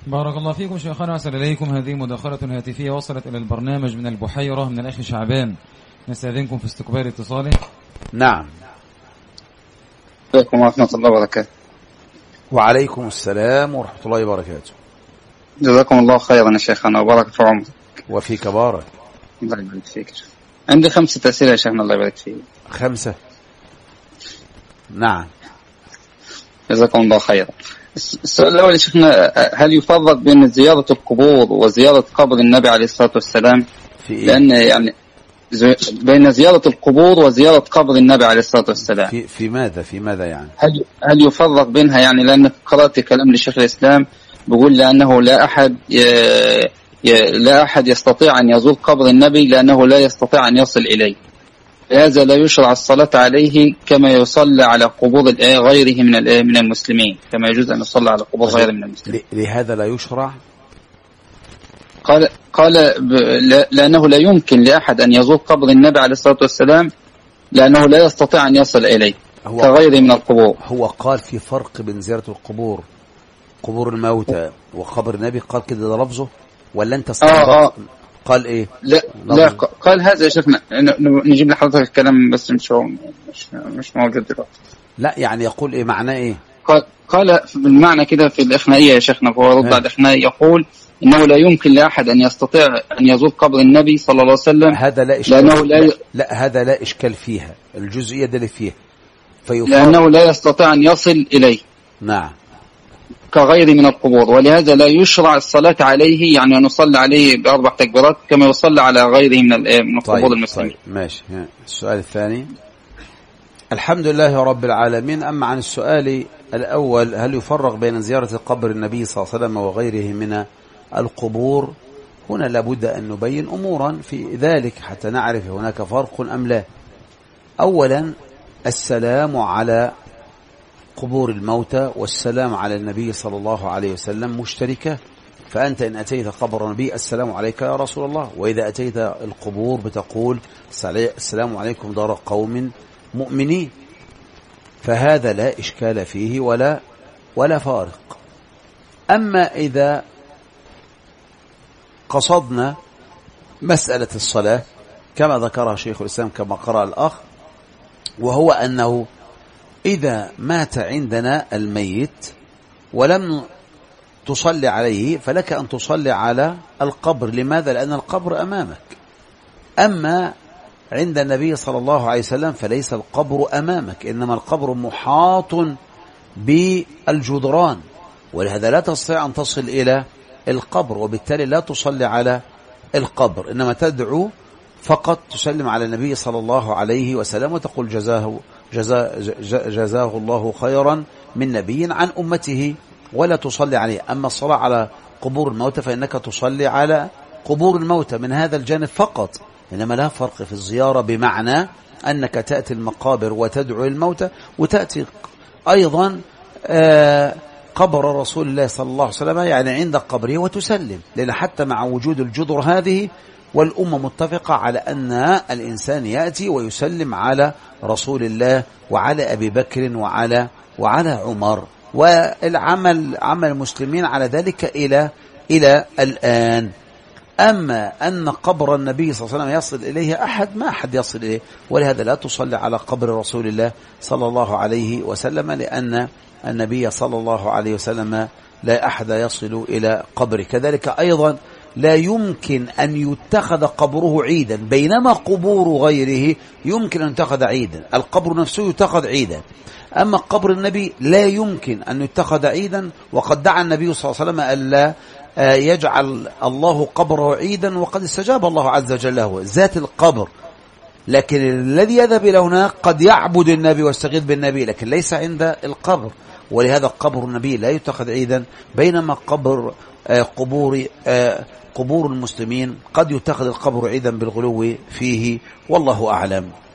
بارك الله فيكم شيخنا، أسأل إليكم هذه مداخلة هاتفية وصلت إلى البرنامج من البحيرة من الأخ شعبان، نستأذنكم في استقبال اتصاله. نعم. عليكم ورحمة الله وبركاته. وعليكم السلام ورحمة الله وبركاته. جزاكم الله خيرا يا شيخنا وبارك في عمرك. وفيك بارك. الله يبارك فيك. عندي 5 أسئلة يا شيخنا، الله يبارك فيك. 5. نعم. جزاكم الله خيرا. السؤال الأول يا شيخنا، هل يفرق بين زيارة القبور وزيارة قبر النبي عليه الصلاة والسلام؟ في إيه؟ لأن يعني بين زيارة القبور وزيارة قبر النبي عليه الصلاة والسلام في ماذا يعني؟ هل يفرق بينها؟ يعني لأن قرأت كلام لشيخ الإسلام بيقول لأنه لا أحد يستطيع أن يزور قبر النبي لأنه لا يستطيع أن يصل إليه، لهذا لا يشرع الصلاة عليه كما يصلى على قبور غيره من المسلمين، كما يجوز أن يصلى على قبور غيره من المسلمين. لهذا لا يشرع؟ قال لأنه لا يمكن لأحد أن يزور قبر النبي عليه الصلاة والسلام لأنه لا يستطيع أن يصل إليه كغيره من القبور. هو قال في فرق بين زيارة القبور، قبور الموتى، وقبر النبي، قال كده ده لفظه ولا أنت استنبطت؟ قال إيه؟ لا قال هذا يا شيخنا، نجيب لحضرتك الكلام بس مش موجود دلوقتي. لا يعني يقول إيه؟ معناه إيه؟ قال بالمعنى كده في الإخنائية يا شيخنا، فهو رد على الإخنائي يقول إنه لا يمكن لأحد أن يستطيع أن يزور قبر النبي صلى الله عليه وسلم. هذا لا إشكال. لا هذا لا إشكال فيها، الجزئية دي اللي فيها لأنه لا يستطيع أن يصل إليه. نعم. كغير من القبور، ولهذا لا يشرع الصلاة عليه، يعني أن نصلي عليه ب4 تكبيرات كما يصلى على غيره من القبور المسلمين. طيب ماشي. السؤال الثاني. الحمد لله رب العالمين. أما عن السؤال الأول، هل يفرق بين زيارة قبر النبي صلى الله عليه وسلم وغيره من القبور؟ هنا لابد أن نبين أمورا في ذلك حتى نعرف هناك فرق أم لا. أولا، السلام على قبور الموتى والسلام على النبي صلى الله عليه وسلم مشتركة، فأنت إن أتيت قبر النبي السلام عليك يا رسول الله، وإذا أتيت القبور بتقول السلام عليكم دار قوم مؤمنين، فهذا لا إشكال فيه ولا فارق. أما إذا قصدنا مسألة الصلاة كما ذكرها شيخ الإسلام كما قرأ الأخ، وهو أنه إذا مات عندنا الميت ولم تصلي عليه فلك أن تصلي على القبر. لماذا؟ لأن القبر أمامك. أما عند النبي صلى الله عليه وسلم فليس القبر أمامك، إنما القبر محاط بالجدران، ولهذا لا تستطيع أن تصل إلى القبر، وبالتالي لا تصلي على القبر، إنما تدعو فقط، تسلم على النبي صلى الله عليه وسلم وتقول جزاه الله خيرا من نبي عن أمته، ولا تصلي عليه. أما الصلاة على قبور الموتى فإنك تصلي على قبور الموتى من هذا الجانب فقط، إنما لا فرق في الزيارة، بمعنى أنك تأتي المقابر وتدعو الموتى، وتأتي أيضا قبر رسول الله صلى الله عليه وسلم يعني عند قبره وتسلم، لأن حتى مع وجود الجدر هذه والأمة متفقة على أن الإنسان يأتي ويسلم على رسول الله وعلى أبي بكر وعلى عمر، والعمل عمل المسلمين على ذلك إلى الآن. أما أن قبر النبي صلى الله عليه وسلم يصل إليه أحد، ما أحد يصل إليه، ولهذا لا تصلي على قبر رسول الله صلى الله عليه وسلم، لأن النبي صلى الله عليه وسلم لا أحد يصل إلى قبره. كذلك أيضا لا يمكن أن يتخذ قبره عيدا، بينما قبور غيره يمكن أن يتخذ عيدا، القبر نفسه يتخذ عيدا، أما قبر النبي لا يمكن أن يتخذ عيدا، وقد دعا النبي صلى الله عليه وسلم ألا يجعل الله قبره عيدا، وقد استجاب الله عز وجل له ذات القبر. لكن الذي يذهب إلى هناك قد يعبد النبي ويستغيث بالنبي، لكن ليس عند القبر، ولهذا قبر النبي لا يتخذ عيدا، بينما قبور المسلمين قد يتخذ القبر عيدا بالغلو فيه، والله أعلم.